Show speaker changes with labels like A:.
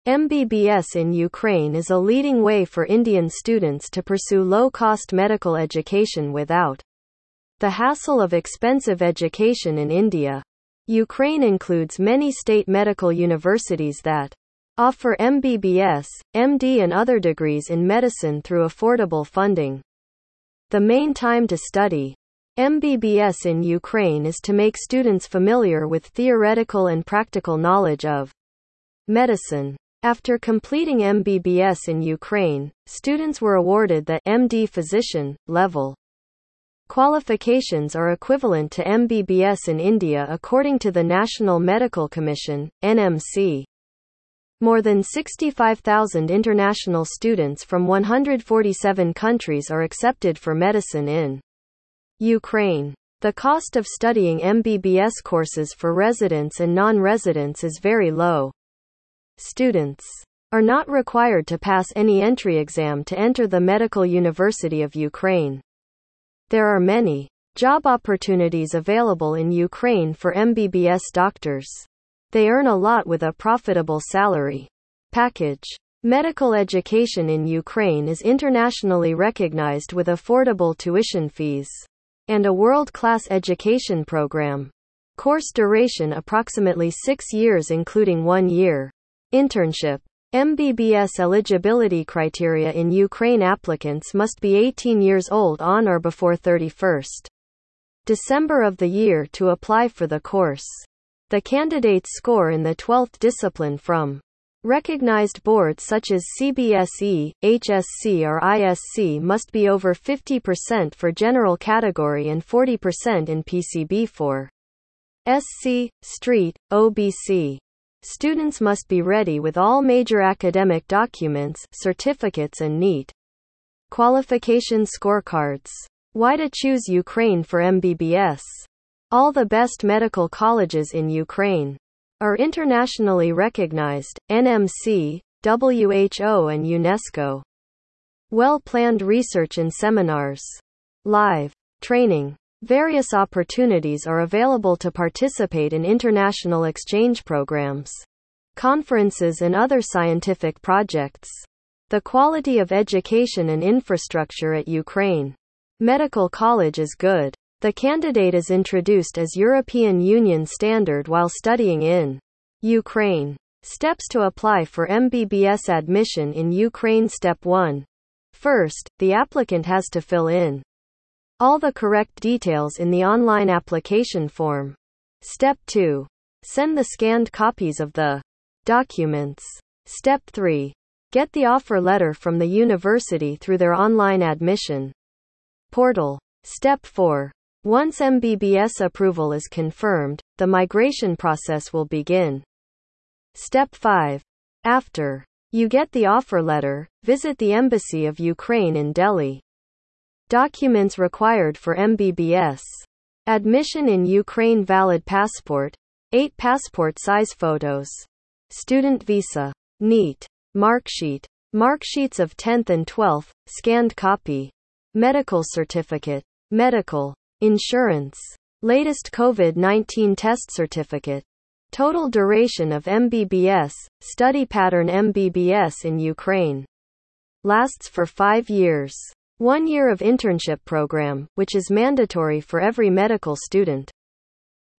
A: MBBS in Ukraine is a leading way for Indian students to pursue low-cost medical education without the hassle of expensive education in India. Ukraine includes many state medical universities that offer MBBS, MD and other degrees in medicine through affordable funding. The main time to study MBBS in Ukraine is to make students familiar with theoretical and practical knowledge of medicine. After completing MBBS in Ukraine, students were awarded the MD physician level. Qualifications are equivalent to MBBS in India according to the National Medical Commission, NMC. More than 65,000 international students from 147 countries are accepted for medicine in Ukraine. The cost of studying MBBS courses for residents and non-residents is very low. Students are not required to pass any entry exam to enter the Medical University of Ukraine. There are many job opportunities available in Ukraine for MBBS doctors. They earn a lot with a profitable salary package. Medical education in Ukraine is internationally recognized with affordable tuition fees and a world-class education program. Course duration approximately 6 years including 1 year internship. MBBS eligibility criteria in Ukraine: applicants must be 18 years old on or before 31st December of the year to apply for the course. The candidate's score in the 12th discipline from recognized boards such as CBSE, HSC or ISC must be over 50% for general category and 40% in PCB for SC, Street, OBC. Students must be ready with all major academic documents, certificates and NEET qualification scorecards. Why to choose Ukraine for MBBS? All the best medical colleges in Ukraine are internationally recognized, NMC, WHO and UNESCO. Well-planned research and seminars. Live training. Various opportunities are available to participate in international exchange programs, conferences and other scientific projects. The quality of education and infrastructure at Ukraine Medical College is good. The candidate is introduced as European Union standard while studying in Ukraine. Steps to apply for MBBS admission in Ukraine: Step 1. First, the applicant has to fill in all the correct details in the online application form. Step 2. Send the scanned copies of the documents. Step 3. Get the offer letter from the university through their online admission portal. Step 4. Once MBBS approval is confirmed, the migration process will begin. Step 5. After you get the offer letter, visit the Embassy of Ukraine in Delhi. Documents required for MBBS admission in Ukraine: valid passport, 8 passport-size photos, student visa, NEET marksheet, marksheets of 10th and 12th, scanned copy, medical certificate, medical insurance, latest COVID-19 test certificate. Total duration of MBBS study pattern: MBBS in Ukraine lasts for 5 years. 1 year of internship program, which is mandatory for every medical student.